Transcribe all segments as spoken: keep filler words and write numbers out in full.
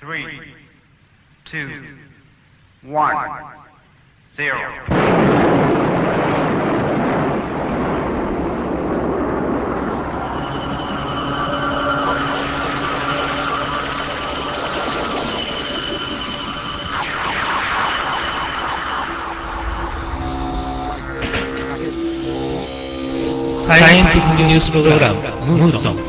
three, two, one, zero. サイエンティフィックニュースプログラムムートン。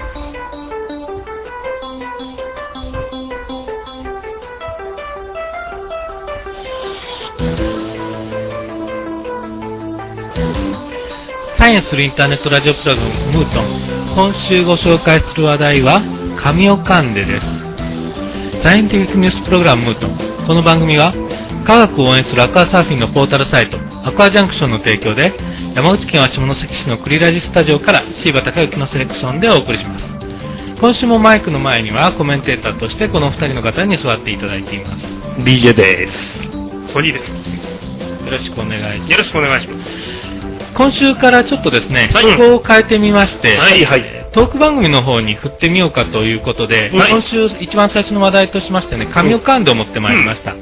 サイエンスするインターネットラジオプログラムムートン。今週ご紹介する話題はカミオカンデです。サイエンティフィックニュースプログラムムートン。この番組は科学を応援するアクアサーフィンのポータルサイトアクアジャンクションの提供で山口県は下関市のクリラジスタジオから椎葉孝之のセレクションでお送りします。今週もマイクの前にはコメンテーターとしてこのふたりの方に座っていただいています。 ディージェー です。 ソニーです。 よろしくお願いします。 よろしくお願いします。 今週からちょっとですね、 はい、 趣向を変えてみまして、 はいはい、 トーク番組の方に振ってみようかということで、はい、今週一番最初の話題としましてね、カミオカンデを持ってまいりました。うん、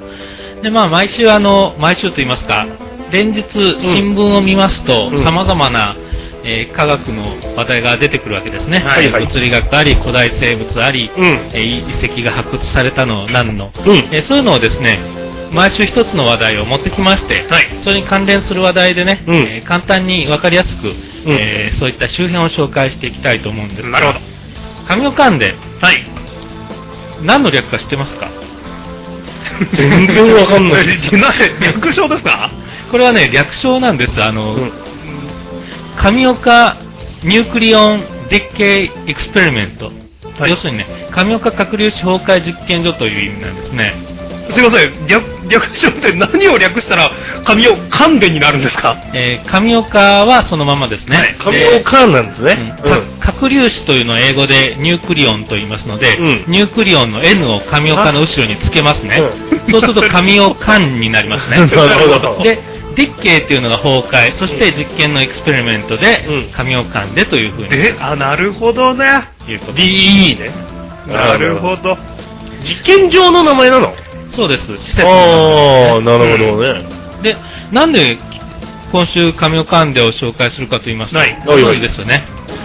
でまあ毎週あの毎週と言いますか、連日新聞を見ますとさまざまな、えー、科学の話題が出てくるわけですね。はいはい、物理学あり古代生物あり、うん、えー、遺跡が発掘されたの何の、うん、えー、そういうのをですね毎週一つの話題を持ってきまして、はい、それに関連する話題でね、うん、えー、簡単に分かりやすく、うん、えー、そういった周辺を紹介していきたいと思うんですが、 なるほど。 カミオカンデ、 はい、 何の略か知ってますか？ 全然わかんない。 略称ですか？ これはね略称なんです。あの、うん、神岡ニュークリオンデッケイエクスペリメント、はい、要するにね神岡核粒子崩壊実験所という意味なんですね。 すいません、 略, 略称って何を略したら神岡カンデになるんですか？ えー、神岡はそのままですね、はい、 神岡なんですね、 うんうん、核粒子というのを英語でニュークリオンと言いますので、うん、ニュークリオンの N を神岡の後ろにつけますね、うん、そうすると神岡になりますね。なるほど。でデッケイというのが崩壊、そして実験のエクスペリメントで、うん、神オカンデというふうに、 で、あ、なるほどね。 いうこと。 ディー ね。なるほど。 実験場の名前なの？ そうです。施設の名前ですね。ああ、なるほどね。 うん、で、なんで今週神オカンデを紹介するかと言いますと、はい、ご存知ですよね。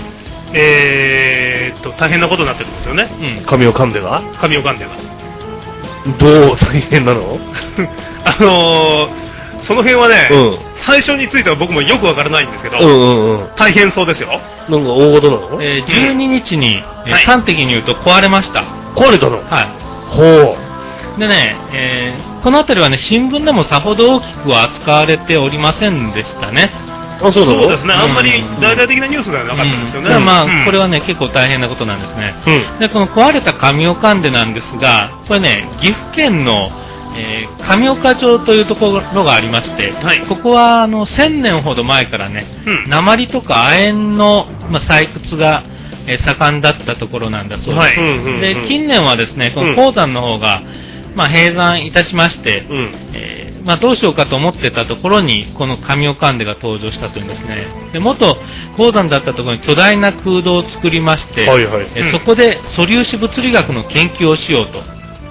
えーっと大変なことになってるんですよね。 うん。神オカンデが？ 神オカンデが。 どう大変なの？ あのー。その辺はね、うん、最初については僕もよくわからないんですけど、うんうんうん、大変そうですよ。 なんか大事なの？ えー、じゅうににちに、うん、えー、端的に言うと壊れました。 壊れたの？ はい。 ほう。でね、えー、この辺りはね、新聞でもさほど大きくは扱われておりませんでしたね。 あ、そうそうですね、うん、あんまり大々的なニュースではなかったですよね。 うん、まあ、うん、これはね、結構大変なことなんですね。うん、で、この壊れた神オカンデなんですが、これね、岐阜県のえー、神岡町というところがありまして、はい、ここはあのせんねんほど前からね、うん、鉛とか亜鉛の、まあ、採掘が、えー、盛んだったところなんだそうです。はい、で近年はですねこの鉱山の方が、うん、まあ、閉山いたしまして、うん、えーまあ、どうしようかと思ってたところにこの神オカンデが登場したというんですね。で元鉱山だったところに巨大な空洞を作りまして、はいはい、えー、そこで素粒子物理学の研究をしようと。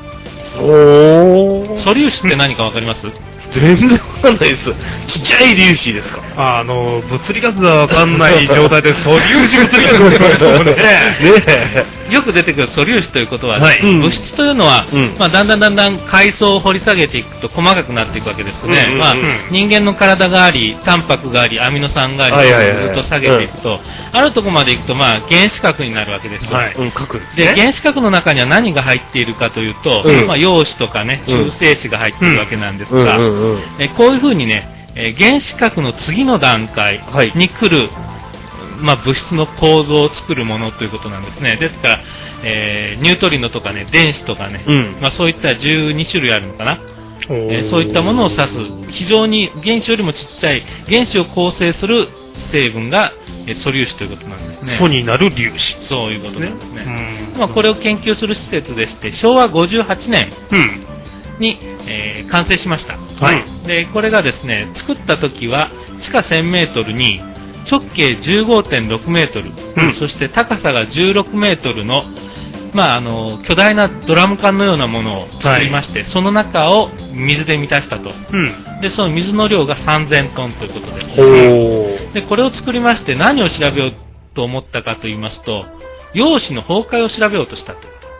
おー、 素粒子って何かわかります？ 全然わかんないです。ちっちゃい粒子ですか？ あ、あの物理学がわかんない状態で素粒子物理学って言われてもねねよく出てくる素粒子ということは、ね、はい、物質というのは、うん、まあ、だんだんだんだん階層を掘り下げていくと細かくなっていくわけですね。うんうんうん、まあ、人間の体がありタンパクがありアミノ酸があり、はいはいはい、ずっと下げていくと、うん、あるところまでいくと、まあ、原子核になるわけですよ。はい、うん、核ですね。で原子核の中には何が入っているかというと、うん、まあ、陽子とかね中性子が入っているわけなんですが、うんうんうんうん、えこういうふうにね、え原子核の次の段階に来る、はい、まあ、物質の構造を作るものということなんですね。ですから、えー、ニュートリノとかね電子とかね、うん、まあ、そういったじゅうにしゅるいあるのかな、えー、そういったものを指す非常に原子よりもちっちゃい原子を構成する成分が、えー、素粒子ということなんですね。 素になる粒子、 そういうことなんですね。ね、まあ、これを研究する施設でしてしょうわごじゅうはちねんに、えー、完成しました。はい、でこれがですね作った時は地下せんメートルに直径 じゅうごてんろくメートル、うん、そして高さがじゅうろくメートルのまあ、あの巨大なドラム缶のようなものを作りまして、はい、その中を水で満たしたと、うん、でその水の量がさんぜんトンということで、でこれを作りまして何を調べようと思ったかと言いますと、陽子の崩壊を調べようとしたと。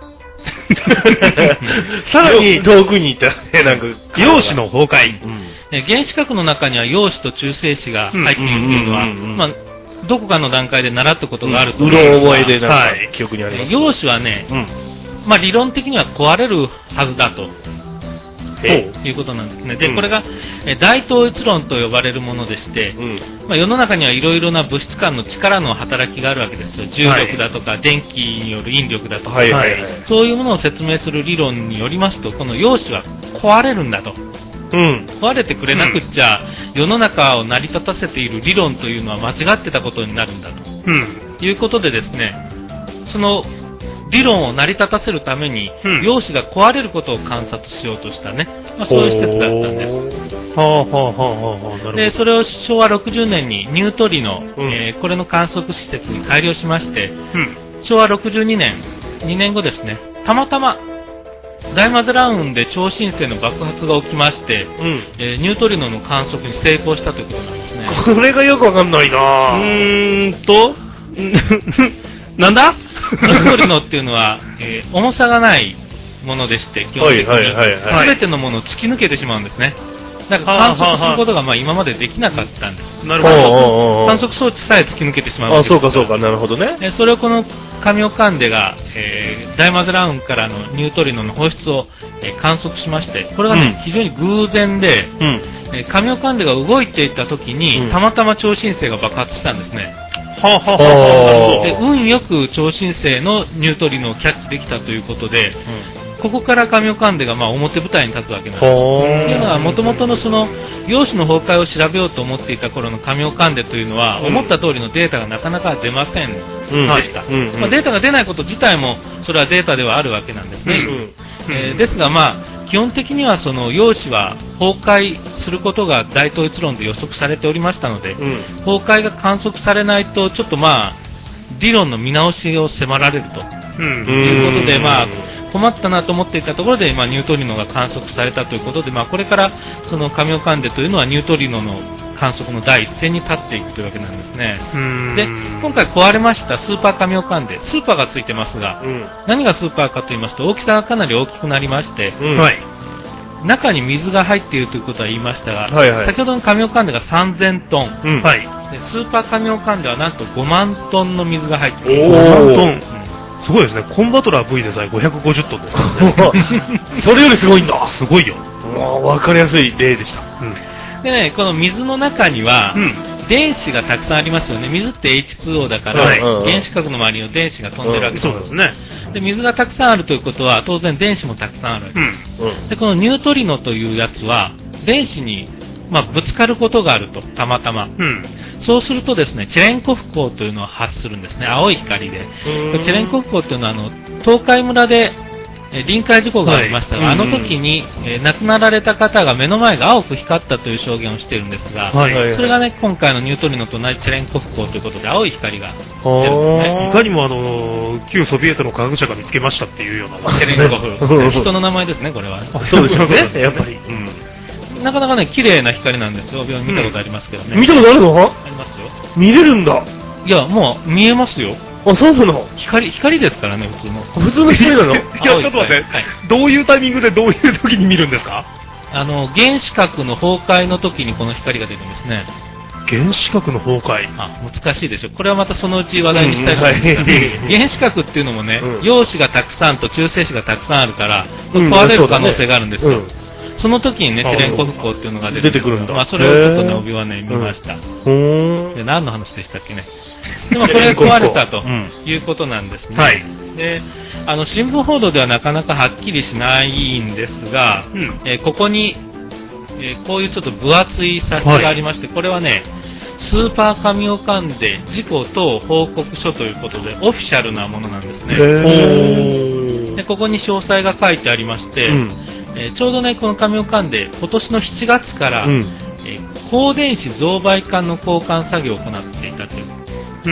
さらに遠くにいたね、なんか陽子の崩壊、 うん、原子核の中には陽子と中性子が入っているというのは、まあどこかの段階で習ったことがあると思うんですが、うろ覚えでなんか、はい、記憶にあります。陽子はね、うん、まあ理論的には壊れるはずだと。いうことなんですね。で、うん、これが大統一論と呼ばれるものでして、うん、まあ、世の中にはいろいろな物質間の力の働きがあるわけですよ。重力だとか、はい、電気による引力だとか、はいはいはい、そういうものを説明する理論によりますと、この陽子は壊れるんだと。うん、壊れてくれなくっちゃ、うん、世の中を成り立たせている理論というのは間違ってたことになるんだと、うん、いうことでですね、その理論を成り立たせるために、うん、陽子が壊れることを観察しようとしたね、まあ、そういう施設だったんです。はあはあはあはあ、でそれをしょうわろくじゅうねんにニュートリノ、うん、えー、これの観測施設に改良しまして、うん、しょうわろくじゅうにねん、にねんごですね、たまたま大マゼラン雲で超新星の爆発が起きまして、うん、えー、ニュートリノの観測に成功したということなんですね。 これがよくわかんないなぁ。 うーんとなんだニュートリノっていうのは、えー、重さがないものでして、基本的に、はいはいはいはい、全てのものを突き抜けてしまうんですね。だから観測することがまあ今までできなかったんです。なるほど。観測装置さえ突き抜けてしまうわけですから。 あ、そうかそうか、なるほどね。 それをこのカミオカンデが、えー、大マゼラン雲からのニュートリノの放出を、えー、観測しまして、これがね、うん、非常に偶然で、うん、えー、カミオカンデが動いていた時に、うん、たまたま超新星が爆発したんですね。はあはあはあ、で運よく超新星のニュートリノをキャッチできたということで、うん、ここからカミオカンデがまあ表舞台に立つわけなんです。というのはもともとのその陽子の崩壊を調べようと思っていた頃のカミオカンデというのは、うん、思った通りのデータがなかなか出ませんでした。うんうんうん、まあ、データが出ないこと自体もそれはデータではあるわけなんですね。うんうんえー、ですがまあ基本的にはその陽子は崩壊することが大統一論で予測されておりましたので、うん、崩壊が観測されないとちょっとまあ理論の見直しを迫られると、うん、いうことで、まあ、困ったなと思っていたところで、まあ、ニュートリノが観測されたということで、まあ、これからそのカミオカンデというのはニュートリノの観測の第一線に立っていくというわけなんですね。で今回壊れましたスーパーカミオカンデ、スーパーがついてますが、うん、何がスーパーかと言いますと大きさがかなり大きくなりまして、うんはい、中に水が入っているということは言いましたが、はいはい、先ほどのカミオカンデがさんぜんトン、うんはい、でスーパーカミオカンデはなんとごまんトンの水が入っている。 ごまんトン、うん、すごいですね。コンバトラー V でさえごひゃくごじゅっトンですからね。 それよりすごいんだ。 すごいよ。 わかりやすい例でした。うんでね、この水の中には、うん、電子がたくさんありますよね。水って エイチツーオー だから、はい、原子核の周りに電子が飛んでるわけです、うん、そうですね。で、水がたくさんあるということは、当然電子もたくさんあるわけです。うん、で、このニュートリノというやつは、電子に、まあ、ぶつかることがあると、たまたま。うん、そうするとですね、チェレンコフ光というのを発するんですね。青い光で。チェレンコフ光というのは、あの、東海村で、臨界事故がありましたが、はい、あの時に、えー、亡くなられた方が目の前が青く光ったという証言をしているんですが、はい、それがね、今回のニュートリノと同じチェレンコフ光ということで青い光が出るんですね。 いかにもあの旧ソビエトの科学者が見つけましたっていうようなチェレンコフ人の名前ですね、これは。 そうですよね、やっぱり、 うん、なかなかね綺麗な光なんですよ。病院見たことありますけどね、 うん、見たことあるの？ ありますよ。 見れるんだ。 いや、もう見えますよ。 あ、そうなの？ 光、光ですからね、普通の。 普通の光なの？いや、 ちょっと待って、はい、どういうタイミングでどういう時に見るんですか？ あの、原子核の崩壊の時にこの光が出るんですね。 原子核の崩壊？ あ、難しいでしょ。これはまたそのうち話題にしたいと思います。うんはい、原子核っていうのもね、うん、陽子がたくさんと中性子がたくさんあるから、壊れる可能性があるんですよ。うんそその時にね、チェレンコフ光っていうのが出てくるんだ。まあ、それをちょっとね、帯はね、見ました。で、何の話でしたっけね。でもこれが壊れたということなんですね。はい。で、あの、新聞報道ではなかなかはっきりしないんですが、うん、えー、ここに、えー、こういうちょっと分厚い冊子がありまして、はい、これはね、スーパーカミオカンデ事故等報告書ということで、オフィシャルなものなんですね。で、ここに詳細が書いてありまして、うんえー、ちょうどね、このカミオカンデ、今年のしちがつから、うんえー、高電子増倍管の交換作業を行っていたという。うん、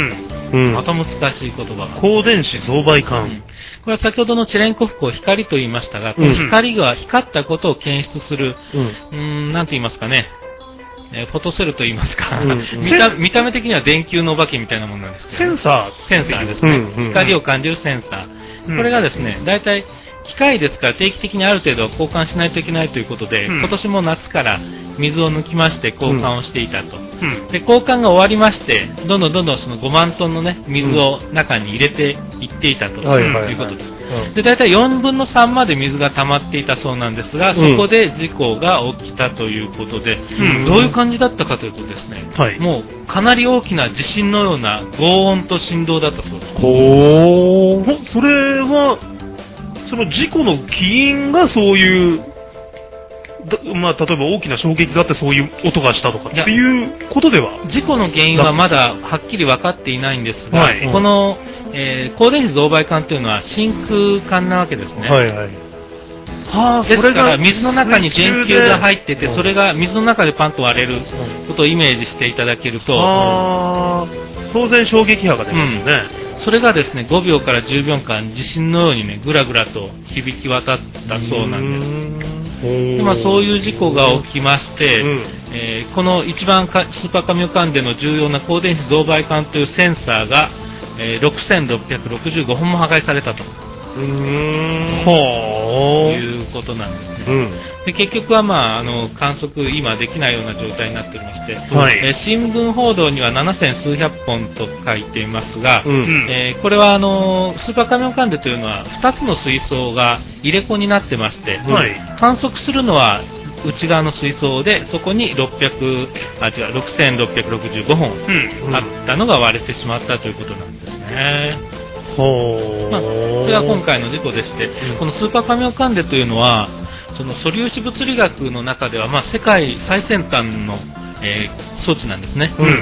うん、また難しい言葉が。 光電子増倍管、うん。 これは先ほどのチェレンコフ光光と言いましたが、この光が光ったことを検出する、うん、うーん、なんて言いますかね、えー、フォトセルと言いますか、うんうん、見た、見た目的には電球のお化けみたいなものなんですけど、ね、センサーセンサーですね、うんうんうん。光を感じるセンサー。うん、これがですね、大体、機械ですから定期的にある程度交換しないといけないということで、うん、今年も夏から水を抜きまして交換をしていたと、うん、で交換が終わりましてどんどんどんどんそのごまんトンの、ね、水を中に入れていっていたと、うん、いうことです、はいはい、で大体よんぶんのさんまで水が溜まっていたそうなんですが、そこで事故が起きたということで、うん、どういう感じだったかというとですね、はい、もうかなり大きな地震のような轟音と振動だったそうです。 ほー、それはその事故の起因がそういう、まあ、例えば大きな衝撃があってそういう音がしたとかっていうことでは、 事故の原因はまだはっきり分かっていないんですが、はい、この、えー、光電子増倍管というのは真空管なわけですね。はいはい、はあ、ですから水の中に電球が入ってて、それが水の中でパンと割れることをイメージしていただけると、 あ、当然衝撃波が出ますよね。 うん、それがですねごびょうからじゅうびょうかん地震のようにねぐらぐらと響き渡ったそうなんです。で、まあ、そういう事故が起きまして、うん、えー、この一番かスーパーカミオカンデの重要な光電子増倍管というセンサーが、えー、ろくせんろっぴゃくろくじゅうごほんも破壊されたと。うーん、ほー、いうことなんですね。うん、で結局は、まあ、あの観測今できないような状態になっておりまして、はい、えー、新聞報道にはななせんすうひゃくほんと書いていますが、うん、えー、これはあのスーパーカミオカンデというのはふたつの水槽が入れ子になってまして、はい、観測するのは内側の水槽でそこにろっぴゃくあ違うろくせんろっぴゃくろくじゅうごほんあったのが割れてしまったということなんですね。ほー、まあ、それが今回の事故でして、うん、このスーパーカミオカンデというのはその素粒子物理学の中では、まあ、世界最先端の、えー、装置なんですね、うん、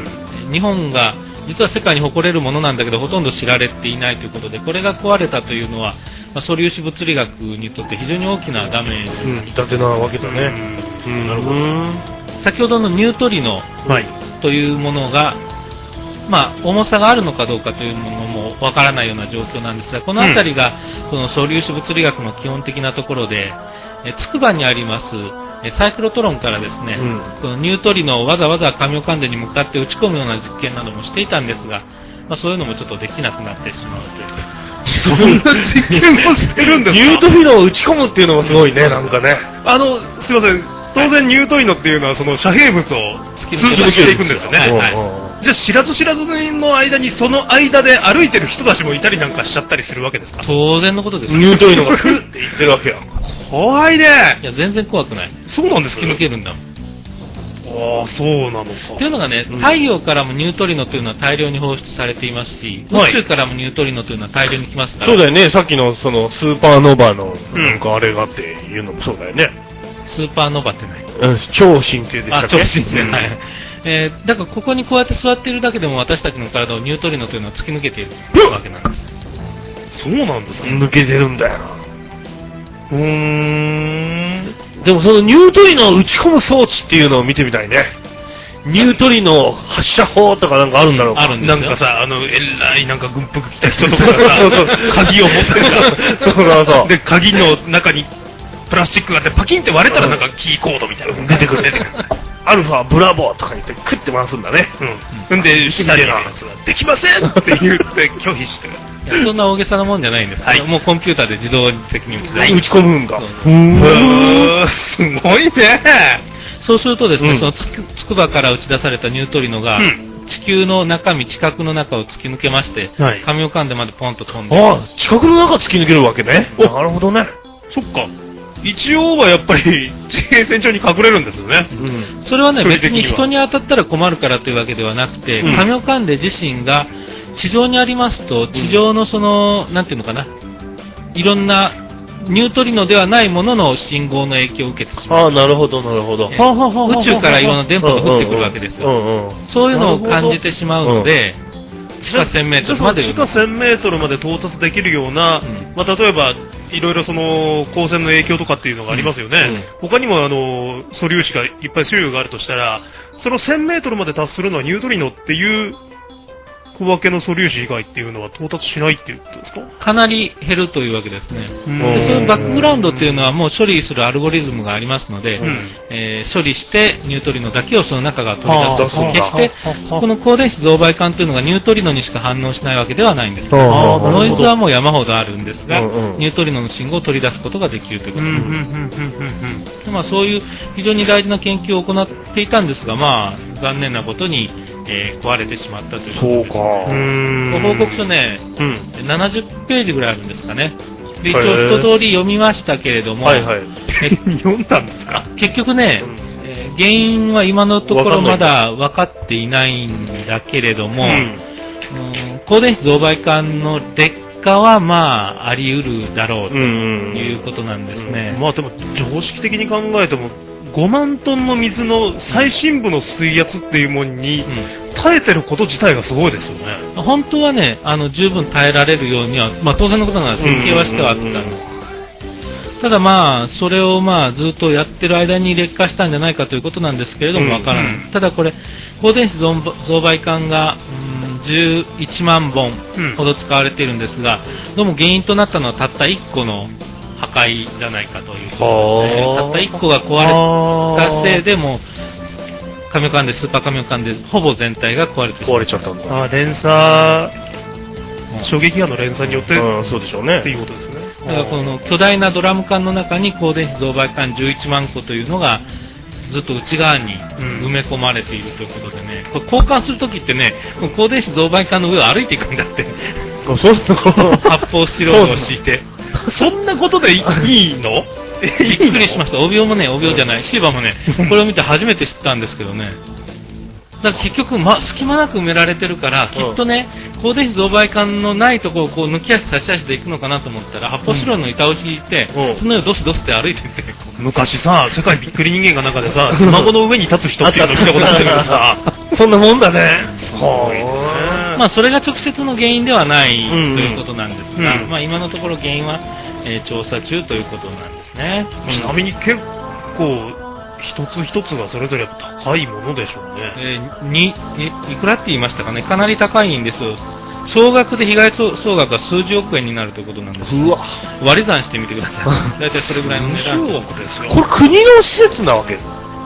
日本が実は世界に誇れるものなんだけどほとんど知られていないということで、これが壊れたというのは、まあ、素粒子物理学にとって非常に大きなダメージ、 うん、痛手なわけだね、うん、なるほど。先ほどのニュートリノというものが、まあ、重さがあるのかどうかというものもわからないような状況なんですが、この辺りが、この素粒子物理学の基本的なところで、え筑波にありますサイクロトロンからですね、うん、このニュートリノをわざわざカミオカンデに向かって打ち込むような実験などもしていたんですが、まあ、そういうのもちょっとできなくなってしまうというそんな実験をしてるんですか。 ニュートリノを打ち込むっていうのもすごいね、なんかね。 あの、すいません、当然ニュートリノっていうのはその遮蔽物を通過していくんですよね。はいはい、じゃあ知らず知らずの間にその間で歩いてる人たちもいたりなんかしちゃったりするわけですか。 当然のことです。 ニュートリノがフッって言ってるわけや。 怖いね。 いや全然怖くない。 そうなんですか。 突き抜けるんだもん。 ああ、そうなのか。 というのがね、うん、太陽からもニュートリノというのは大量に放出されていますし、宇宙からもニュートリノというのは大量に来ますから。 そうだよね。さっきのそのスーパーノヴァのなんかあれがっていうのもそうだよね。 スーパーノヴァって何？ うん、超新星でしたっけ？ あ、超新星、うん、はい。えー、だからここにこうやって座っているだけでも私たちの体をニュートリノというのは突き抜けているわけなんです。 そうなんですか。 抜けてるんだよな。 うーん。 でもそのニュートリノを打ち込む装置っていうのを見てみたいね。ニュートリノ発射法とかなんかあるんだろうか。 あるんですよ。 なんかさ、あの、えらいなんか軍服着た人とかがさ、鍵を持ってさ、 そうそうそう。 で、鍵の中にプラスチックがあってパキンって割れたらなんかキーコードみたいなの出てくる出てくる。アルファブラボーとか言ってクッて回すんだね。 うん。んで、下にやつができませんって言って拒否してる。 いや、そんな大げさなもんじゃないんですけど、はい、もうコンピューターで自動的に打ち出す、はい、 打ち込むんだ。 ふーん、すごいね。 そうするとですね、うん、そのつく筑波から打ち出されたニュートリノが、うん、地球の中身、地殻の中を突き抜けまして、はい、カミオカンデまでポンと飛んで。 ああ、地殻の中突き抜けるわけね。なるほどね。 そっか。一応はやっぱり地平線上に隠れるんですよね、 うん、それはね別に人に当たったら困るからというわけではなくて、うん、カミオカンデ自身が地上にありますと地上のその、うん、なんていうのかないろんなニュートリノではないものの信号の影響を受けてしまう。 ああ、なるほどなるほど。 宇宙からいろんな電波が降ってくるわけですよ、うんうんうん、そういうのを感じてしまうので、地下せんメートルまで地下せんメートルまで到達できるような、うん、まあ、例えばいろいろその光線の影響とかっていうのがありますよね、うんうん、他にもあの素粒子がいっぱい種類があるとしたらそのせんメートルまで達するのはニュートリノっていう区分けの素粒子以外っていうのは到達しないっていうことですか？ かなり減るというわけですね。でそういうバックグラウンドっていうのはもう処理するアルゴリズムがありますので、うんえー、処理してニュートリノだけをその中から取り出すと、決してこの高電子増倍管というのがニュートリノにしか反応しないわけではないんです。ノイズはもう山ほどあるんですが、うんうん、ニュートリノの信号を取り出すことができるということです。まあそういう非常に大事な研究を行っていたんですが、まあ残念なことに、えー、壊れてしまったということです。 そうか。うーん報告書ね、うん、ななじゅっページぐらいあるんですかね。で一応一通り読みましたけれども、はいはい、 読んだんですか？ 結局ね、うんえー、原因は今のところまだ分かっていないんだけれども、うんうん、高電子増倍管の劣化はまああり得るだろうということなんですね。 うんうん、まあでも常識的に考えてもごまんトンの水の最深部の水圧っていうものに耐えてること自体がすごいですよね。 うん、本当はね、あの十分耐えられるようには、まあ、当然のことながら設計はしてはあったんです。ただまあ、それをまあずっとやってる間に劣化したんじゃないかということなんですけれども、わからない。うん、ただこれ、高電子増倍管が、うん、じゅういちまんぼんほど使われているんですが、どうも原因となったのはたったいっこの破壊じゃないかということで、ね、たったいっこが壊れたせいでもカミオカンデスーパーカミオカンデほぼ全体が壊れて壊れちゃったんだ。 あ連鎖、うん、衝撃波の連鎖によって、 うん、そうでしょうねっていうことですね。 だからこの巨大なドラム缶の中に高電子増倍管じゅういちまんこというのがずっと内側に埋め込まれているということでね、これ交換するときってね、高電子増倍管の上を歩いていくんだって。 そうそう発泡スチロールを敷いて。 そんなことでいいの？ びっくりしました。帯オもね、帯オじゃない、シーバもね、これを見て初めて知ったんですけどね。だから結局、ま、隙間なく埋められてるから、きっとね、高電子増倍管のないところをこう抜き足差し足でいくのかなと思ったら、発泡スチロールの板を引いて、うん、その上をドスドスって歩いてて。 昔さ、世界びっくり人間が中でさ、孫の上に立つ人っていうの見たことあったけどさ、 そんなもんだね。 すごいね。まあ、それが直接の原因ではないということなんですが、うんうん、まあ、今のところ原因は、えー、調査中ということなんですね。 ちなみに結構、一つ一つがそれぞれ高いものでしょうね。 えー、にいくらって言いましたかね、かなり高いんです。総額で被害総額が数十億円になるということなんです。 うわ割り算してみてください。大体それぐらいの値段。 数億ですよ。 これ国の施設なわけ？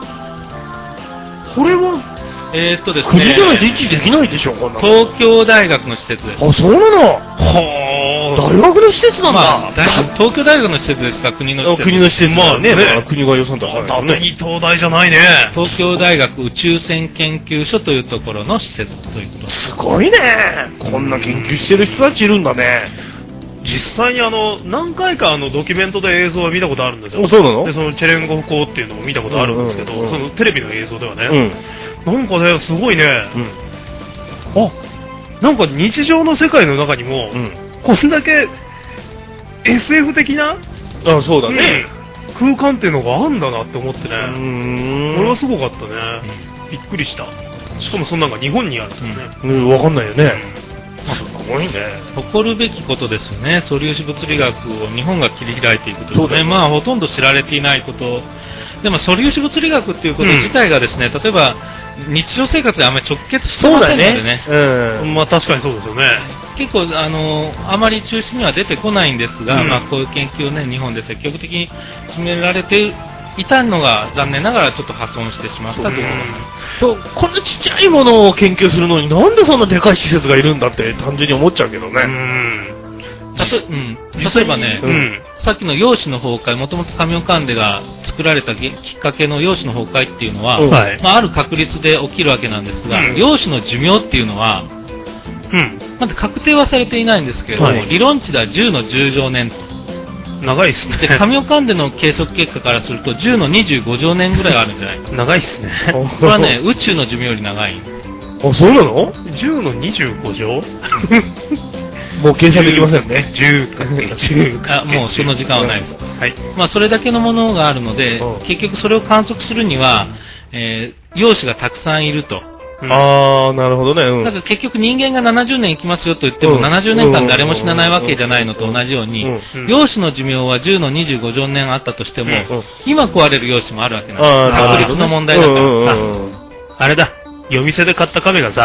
これはえー、っとですね、 国では立地できないでしょ、こんなの。 東京大学の施設です。 あ、そうなの？ は大学の施設なんだ。 まあ、東京大学の施設ですか、国の施設。 国の施設。 まあね、 ね国が予算出さないとね。東大じゃないね。 東京大学宇宙船研究所というところの施設ということです。 すごいね。こんな研究してる人たちいるんだね。 実際にあの何回かあのドキュメントで映像は見たことあるんですよ。 そうなの？ でそのチェレンコフ校っていうのも見たことあるんですけど、うんうんうん、そのテレビの映像ではね、うん、なんかねすごいね、うん、あなんか日常の世界の中にも、うん、こんだけ エスエフ 的なあそうだね、 うん、空間っていうのがあんだなって思ってね、うーんこれはすごかったね、うん、びっくりした。しかもそんなのが日本にあるんですよね。 うん、わかんないよね。すごいね。 誇るべきことですよね。素粒子物理学を日本が切り開いていくというね。まあほとんど知られていないこと。でも素粒子物理学っていうこと自体がですね、うん、例えば日常生活であまり直結してませんのでね。 そうだね。うん。まあ確かにそうですよね。 結構あのあまり中心には出てこないんですが、うん、まあこういう研究をね日本で積極的に進められている。いたのが残念ながらちょっと破損してしまったということです。 こんなちっちゃいものを研究するのになんでそんなでかい施設がいるんだって単純に思っちゃうけどね。 うんたと、うん、例えばね、うん、さっきの陽子の崩壊、もともとカミオカンデが作られたきっかけの陽子の崩壊っていうのは、うんまあ、ある確率で起きるわけなんですが、うん、陽子の寿命っていうのは、うん、まだ確定はされていないんですけれども、はい、理論値ではじゅうのじゅう乗年と。 長いっすね。 で、カミオカンデの計測結果からするとじゅうのにじゅうご乗年ぐらいあるんじゃない長いっすね。 これはね、宇宙の寿命より長い。 あ、そうなの ? じゅう のにじゅうご乗もう計算できませんね。 じゅうかけるじゅうあ、もうその時間はないです。 はい。 まあ、それだけのものがあるので、結局それを観測するには、えー、陽子がたくさんいると。 うん、ああ、なるほどね。うん、 だから結局人間がななじゅうねん生きますよと言っても、うん、ななじゅうねんかん誰も死なないわけじゃないのと同じように、陽子の寿命はじゅうのにじゅうご乗年あったとしても、うん、今壊れる陽子もあるわけなんです。確率の問題だから。 あれだ、夜店で買った亀がさ、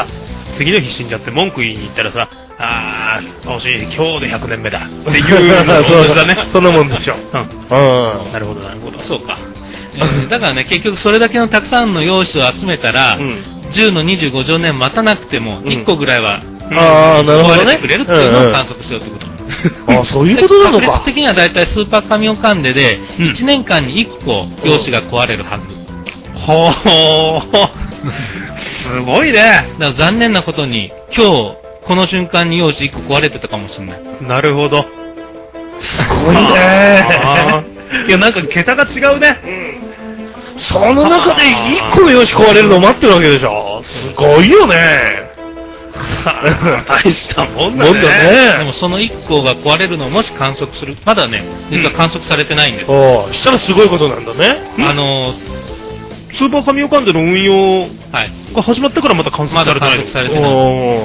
次の日死んじゃって文句言いに行ったらさ、あー、投資今日でひゃくねんめだっていうのと同じだね。 そんなもんでしょ。 うん。うん。なるほど、なるほど。 そうか。えー、だからね、結局それだけのたくさんの用紙を集めたら、うん、じゅうのにじゅうごじょうねん待たなくても、いっこぐらいは、 うん、ああ、なるほどね。 壊れてくれるっていうのを観測しようってことなんです。 ああ、そういうことなのか。 確率的にはだいたいスーパーカミオカンデで、いちねんかんにいっこ用紙が壊れるはず。 ほー、すごいね。 だから残念なことに、今日、この瞬間に用紙いっこ壊れてたかもしれない。 なるほど。 すごいね。 いや、なんか桁が違うね。 うん、その中でいっこの用紙壊れるのを待ってるわけでしょ。すごいよね。 大したもんだね。 もんだね。 でもそのいっこが壊れるのをもし観測する、まだね、実は観測されてないんです。 うん、したらすごいことなんだね。 あのスーパーカミオカンデの運用が始まってからまた観測されてない。 まだ観測されてない。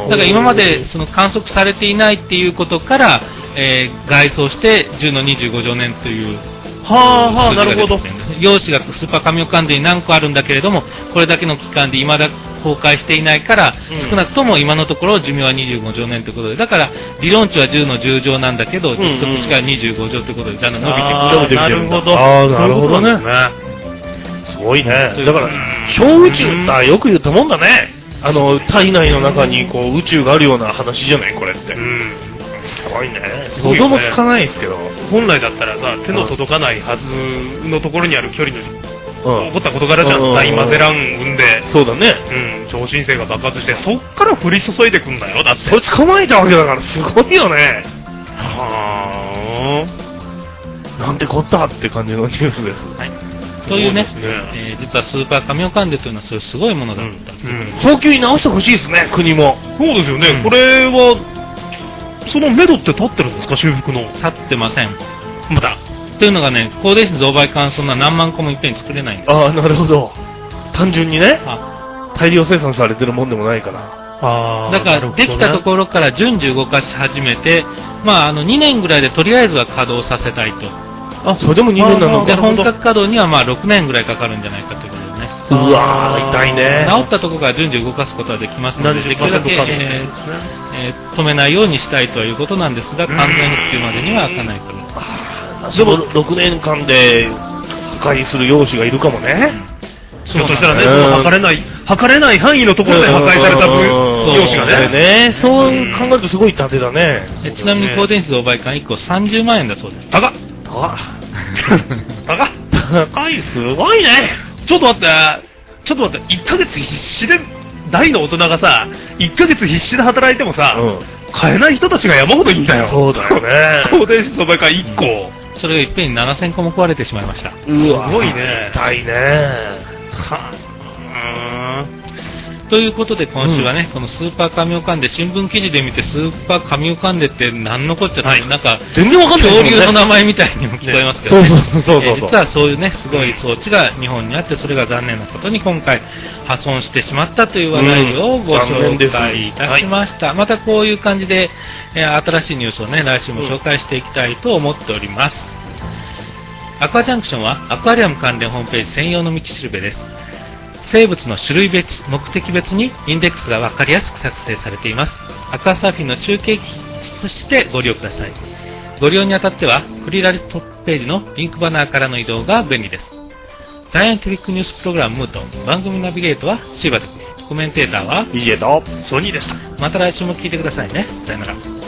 だから今までその観測されていないっていうことから、えー、概想してじゅうのにじゅうごじょうねんという。 はあはあ、なるほど。 用紙がスーパーカミオカンデに何個あるんだけれども、これだけの期間で未だ崩壊していないから、うん、少なくとも今のところ寿命はにじゅうごじょうねんということで、だから理論値はじゅうのじゅうじょうなんだけど、実測値がにじゅうごじょうということで、だんだん伸びてくる。 なるほど。 ああ、なるほどね。すごいね。だから、小宇宙ってよく言ったもんだね。あの、体内の中にこう宇宙があるような話じゃない、これって。うん。すごいね。想像もつかないですけど。 本来だったらさ、手の届かないはずのところにある距離の、うん、起こった事柄じゃん。大マゼラン雲で。 そうだね。 うん。超新星が爆発して、そっから降り注いでくんだよ、だって。 それ捕まえたわけだから、すごいよね。 はぁ。なんてこったって感じのニュースです。 はい。というね、えー、実はスーパーカミオカンデというのはそういうすごいものだった、うんうん、早急に直してほしいですね、国も。 そうですよね、うん、これはその目処って立ってるんですか、修復の。 立ってません、 まだ。 というのがね、光電子増倍換そんな何万個もいっぺんに作れないんです。 ああ、なるほど。単純にね、大量生産されてるもんでもないから。 あだから、できたところから順次動かし始めて、まあ、あのにねんぐらいでとりあえずは稼働させたいと。 あ、それでもにねんなので、本格稼働にはまあろくねんぐらいかかるんじゃないかということでね。 うわー、痛いね。 治ったところから順次動かすことはできますので、できるだけ、えーえー、止めないようにしたいということなんですが、完全復旧までには開かないと思います。でもろくねんかんで破壊する用紙がいるかもね。 ひょっとしたらね、その測れない、測れない範囲のところで破壊された用紙がね。 そう考えるとすごい盾だね。 ちなみに光電子増倍換いっこさんじゅうまんえんだそうです。 高っ高っ高っ高い、すごいね。 ちょっと待って、ちょっと待って、いっかげつ必死で、大の大人がさ、いっかげつ必死で働いてもさ、うん、買えない人たちが山ほどいいんだよ。 そうだよね。 光電子増倍換いっこ。 うん、それがいっぺんにななせんこも壊れてしまいました。 うわ、 すごいね。 痛いね。 はぁ。 ということで今週はね、うん、このスーパーカミオカンデ、新聞記事で見てスーパーカミオカンデって何のこっちゃって、はい、なんか全然わかんないですよね。 恐竜の名前みたいにも聞こえますけど、ね、 そうそうそうそう、 えー、実はそういうねすごい装置が日本にあって、それが残念なことに今回破損してしまったという話題をご紹介いたしました。うん、またこういう感じで、えー、新しいニュースをね来週も紹介していきたいと思っております。うん、アクアジャンクションはアクアリアム関連ホームページ専用の道しるべです。生物の種類別、目的別にインデックスが分かりやすく作成されています。アクアサーフィンの中継機としてご利用ください。ご利用にあたっては、クリラリストップページのリンクバナーからの移動が便利です。サイエンティフィックニュースプログラムムート、番組ナビゲートはシーバテク、コメンテーターはイジェとソニーでした。 また来週も聞いてくださいね。さよなら。